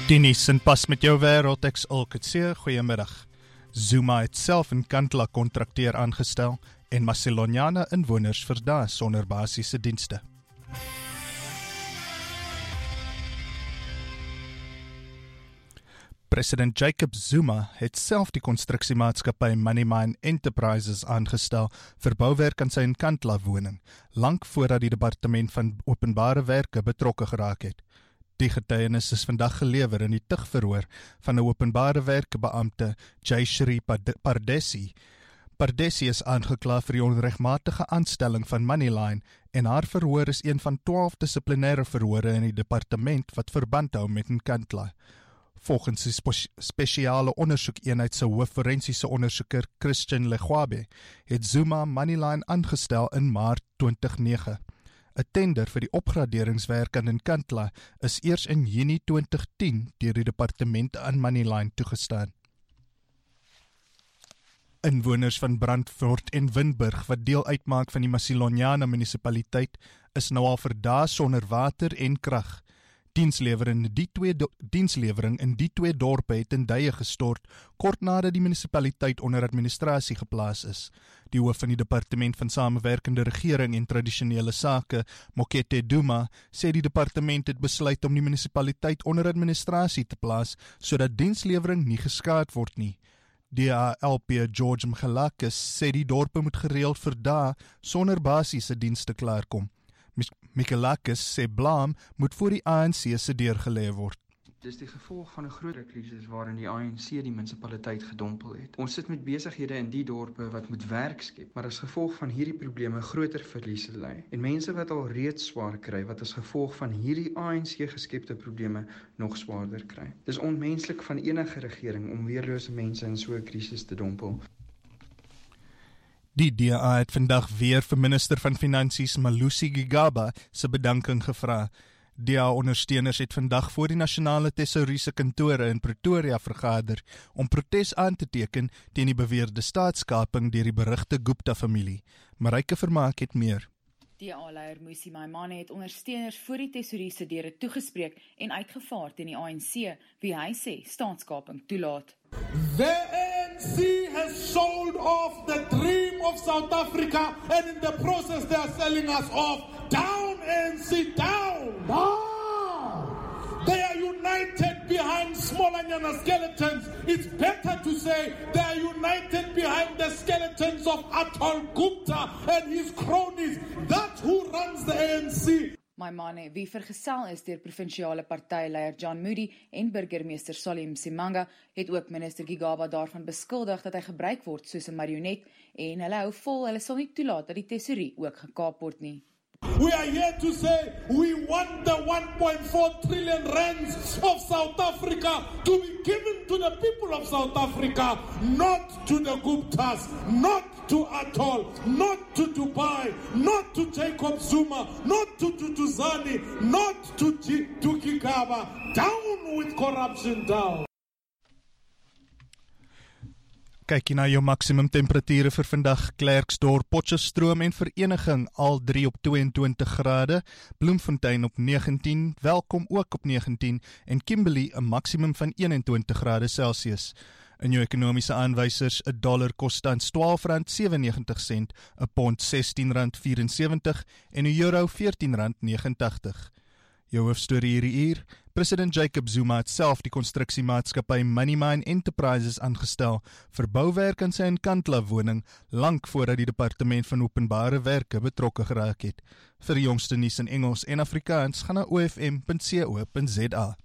Dienis en pas met jou wêreld, ek sê goeiemiddag. Zuma het self in Nkandla kontrakteur aangestel en Macedoniane inwoners verdaag sonder basiese dienste. President Jacob Zuma het self die konstruksiemaatskappy Moneymine Enterprises aangestel vir bouwerk aan sy Nkandla woning, lank voordat die departement van openbare werke betrokke geraak het. Die getuienis is vandag gelewer in die tugverhoor van 'n openbare werkebeampte, Jayashree Pardesi. Pardesi is aangekla vir die onregmatige aanstelling van Moneyline en haar verhoor is een van 12 dissiplinêre verhore in die departement wat verband hou met Nkandla. Volgens die spesiale ondersoekeenheid se hoof forensiese ondersoeker Christian Legwabe het Zuma Moneyline aangestel in Maart 2009. 'n Tender vir die opgraderingswerk aan Nkandla is eers in Junie 2010 deur die departement aan Moneyline toegestaan. Inwoners van Brandfort en Windburg wat deel uitmaak van die Macedoniane munisipaliteit is nou al vir dae sonder water en krag. Dienslewering in die twee dorpe het in duie gestort kort nadat die munisipaliteit onder administrasie geplaas is. Die hoof van die departement van samewerkende regering en tradisionele sake, Mokete Duma, sê die departement het besluit om die munisipaliteit onder administrasie te plaas sodat dienslewering nie geskaad word nie. DALP George Mchalakis sê die dorpe moet gereeld vir dae sonder basiese dienste klaarkom. Michalakis sê blame moet voor die ANC se deur gelê word. Dis die gevolg van 'n groter krisis waarin die ANC die munisipaliteit gedompel het. Ons sit met besighede in die dorpe wat moet werk skep, maar as gevolg van hierdie probleme groter verliese ly. En mense wat al reeds swaar kry wat as gevolg van hierdie ANC geskepte probleme nog swaarder kry. Dis onmenslik van enige regering om weerlose mense in so 'n krisis te dompel. Die DA het vandag weer vir minister van Finansies Malusi Gigaba se bedanking gevra. DA-ondersteuners het vandag voor die nasionale tesourie se kantore in Pretoria vergader om protes aan te teken teen die beweerde staatskaping deur die berugte Gupta-familie. Mareike Vermaak het meer. DA-leier Mmusi Maimane het ondersteuners voor die tesourie se deure toegespreek en uitgevaar teen die ANC, wie hy sê staatskaping toelaat. The ANC has sold off the dream of South Africa and in the process they are selling us off. Down ANC, down! Down! They are united behind Smolanyana skeletons. It's better to say they are united behind the skeletons of Atul Gupta and his cronies. That's who runs the ANC. Maimane, wie vergesel is deur provinsiale partyleier John Moody en burgemeester Salim Simanga, het ook minister Gigaba daarvan beskuldig dat hy gebruik word soos 'n marionet en hulle hou vol hulle sal nie toelaat dat die tesourie ook gekaap word nie. We are here to say we want the 1.4 trillion rands of South Africa to be given to the people of South Africa, not to the Guptas, not to Atul, not to Dubai, not to Jacob Zuma, not to Duduzane, not to Gigaba. Down with corruption, down. Kyk jy na jou maksimum temperature vir vandag, Klerksdorp, Potchefstroom en Vereniging al 3 op 22 grade, Bloemfontein op 19, Welkom ook op 19 en Kimberley 'n maksimum van 21 grade Celsius. In jou ekonomiese aanwysers, 'n dollar kos tans R12.97, 'n pond R16.74 en 'n euro R14.89. Jou hoofstorie hierdie uur, President Jacob Zuma het self die konstruksiemaatskappy Moneymine Enterprises aangestel vir bouwerk aan sy Nkandla woning, lank voordat die departement van openbare werke betrokke geraak het. Vir die jongste nuus in Engels en Afrikaans gaan na ofm.co.za.